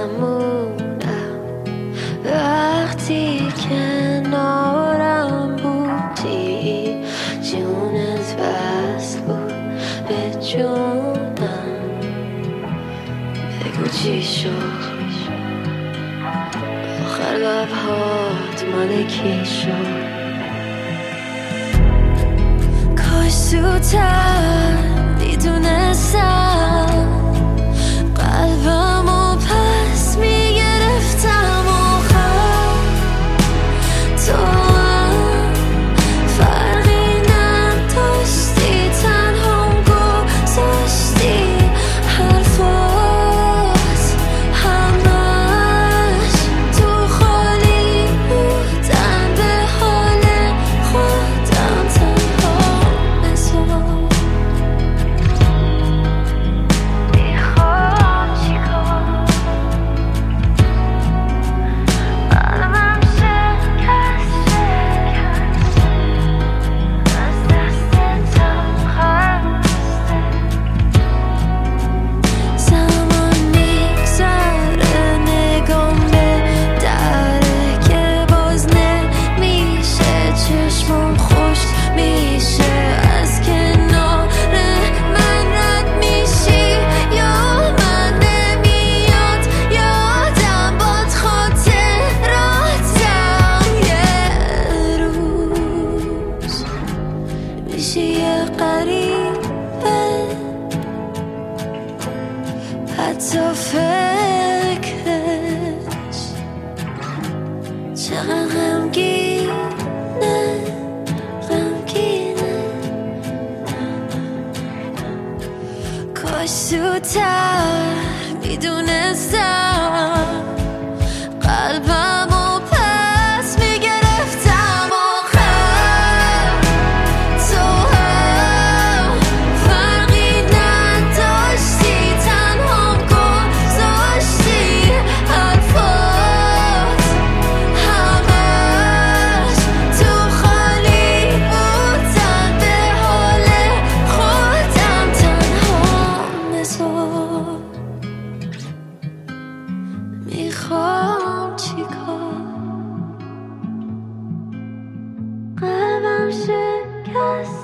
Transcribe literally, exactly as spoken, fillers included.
ممنونم وقتی کنارم بودی، جونت وصل بود به جونم. بگو چی شد آخر لبهات مال کی شد؟ کاش زودتر میدونستم قلبمو پس میگرفتم. آخر تو هم فرقی نداشتی، تنهام گذاشتی. حرفات همش تو خالی بودن، به حال خودم تنها بذار. میخوام چیکار؟ قلبم شکسته، از دستتم خسته. زمان میگذره، نگام بهتره که باز نمیشه. چشمم خوش میشه از کنار من رد میشی، یا من نمیاد یادم باد خاطراتم. یه روز میشی یه غریبه، حتی فکرش چقدر غمگینه، غمگینه. کاش زودتر میدونستم قلبمو پس میگرفتم. آخر تو هم فرقی نداشتی، تنهام گذاشتی. حرفات همش تو خالی بودن، به حال خودم تنها بذار. میخوام چیکار؟ قلبم شکست